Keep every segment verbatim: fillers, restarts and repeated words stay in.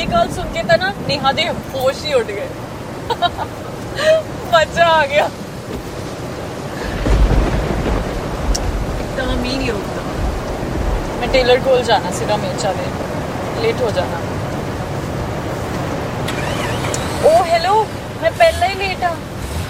ये गल सुन के तो ना नेहा दे होश ही उड़ गए। मजा आ गया। एकदम मीन ही रुकता। मैं टेलर कोल जाना सीधा मेचा दे, लेट हो जाना। ओ हेलो, मैं पहले ही लेट हाँ।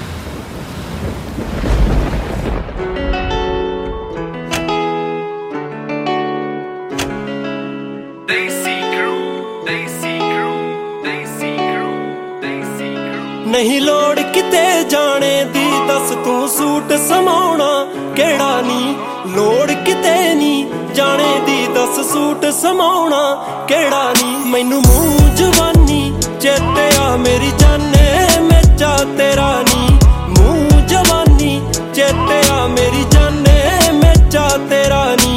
नहीं लोड़ किते जाने दी, दस तू सूट समाउणा केड़ा नी। लोड़ किते नी जाने दी, दस सूट समाउणा केड़ा नी। मैनू मूंह जवानी चेते आ मेरी जाने, मेचा तेरा नी। मूंह जवानी चेते आ मेरी जाने, मेचा तेरा नी।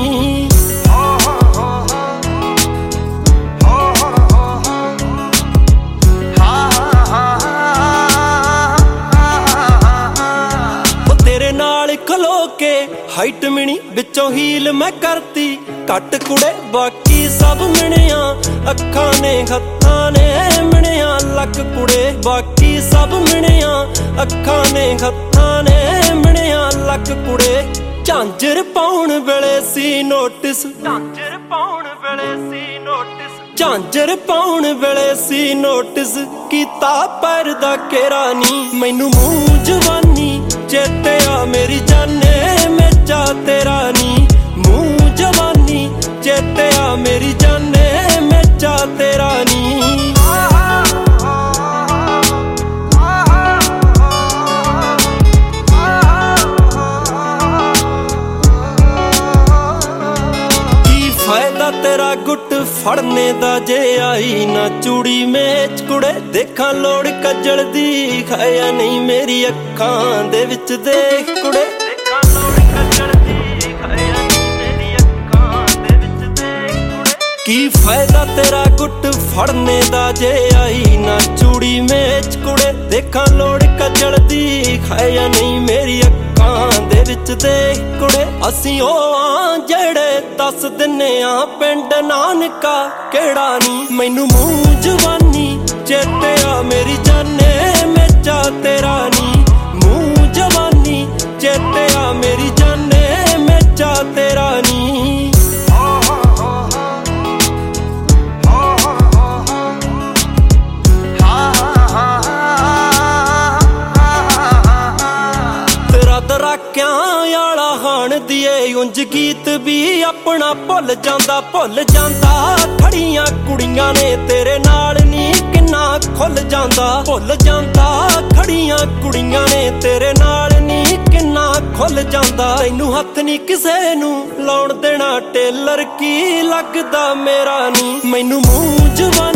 खलो के हाइट मिनी बिचों हील मैं करती कट कुड़े, बाकी सब मिनिया अखां ने हत्थां ने मिनिया लक कुड़े। बाकी सब मिनिया अखां ने हत्थां ने मिनिया लक कुड़े। झांजर पाउण वेले सी नोटिस, झांजर पाउण वेले सी नोटिस, झांजर पाउण वेले सी नोटिस कीता पैर दा केरा नी। मैनू मूंह जवानी चेते आ मेरी जाने, मेचा तेरा नी। मूंह जवानी चेते आ मेरी जाने, मेचा तेरा नी। की फायदा तेरा गुट फड़ने दा जे आई ना चूड़ी मेच कुड़े। देखा लोड़ कजल दी खाया नहीं मेरी अखां दे विच देख कुड़े। देखा लोड़ कजल दी खाया नहीं मेरी अखां दे विच देख कुड़े। की फायदा तेरा गुट फड़ने दा जे आई ना चूड़ी मेच कुड़े। देखा लोड़ कजल दी खाया नहीं मेरी अखां दे विच देख कुड़े। असीं ओ आं जेड़े दस दिने आ पिंड नानका केड़ा नी। मैनू मूंह जवानी चेते आ मेरी जाने, मेचा तेरा नी। मूंह जवानी चेते आ मेरी जाने, मेचा तेरा नी। तेरा दराक्यां आला हाण दिए उंज गीत भी अपना भुल जांदा, भुल जांदा। खड़ियां कुड़ियां ने तेरे नाल नी किन्ना खुल जांदा, भुल जांदा। खड़ियां कुड़ियां ने तेरे नाल नी किन्ना खुल जांदा। तैनू हत्थ नी किसे नू लाउण देना टेलर की लगदा मेरा नी। मैनू मूंह जवानी